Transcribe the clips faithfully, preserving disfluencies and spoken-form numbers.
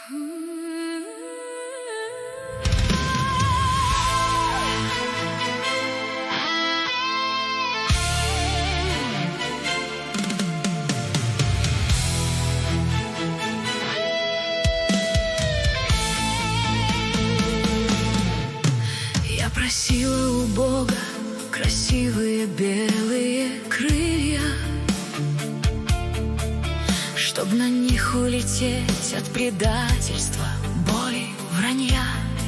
Я просила у Бога красивые белые крылья, чтоб на них улететь от предательства, боли, вранья.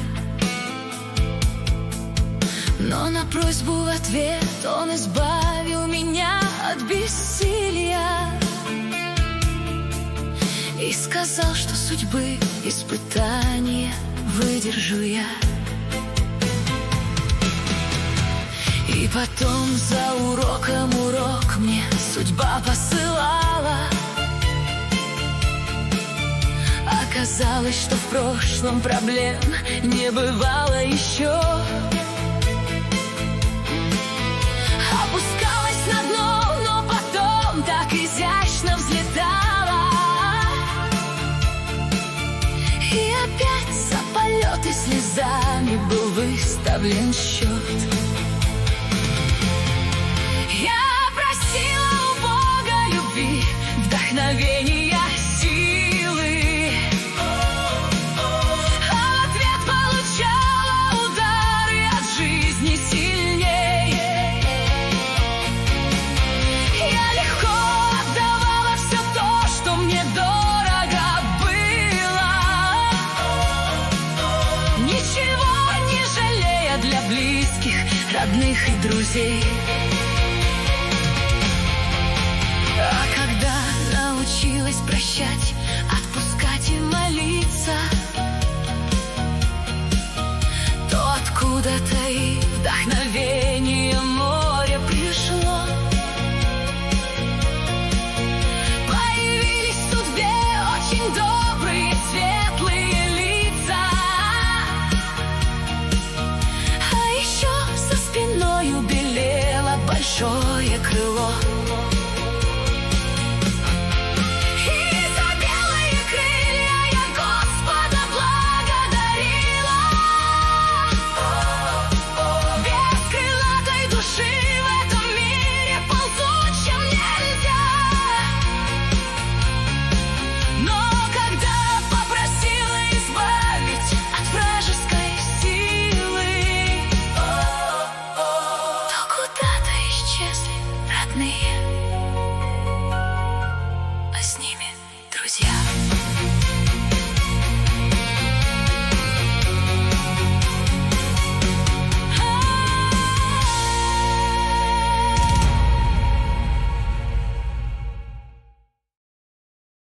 Но на просьбу в ответ Он избавил меня от бессилия и сказал, что судьбы испытания выдержу я. И потом за уроком урок мне судьба посылала. Оказалось, что в прошлом проблем не бывало еще. Опускалась на дно, но потом так изящно взлетала. И опять за полеты слезами был выставлен счет. Вдохновения, силы, а в ответ получала удары от жизни сильней. Я легко отдавала все то, что мне дорого было, ничего не жалея для близких, родных и друзей. А когда научилась прощать, отпускать и молиться, то откуда-то и вдохновение море пришло. Появились в судьбе очень долго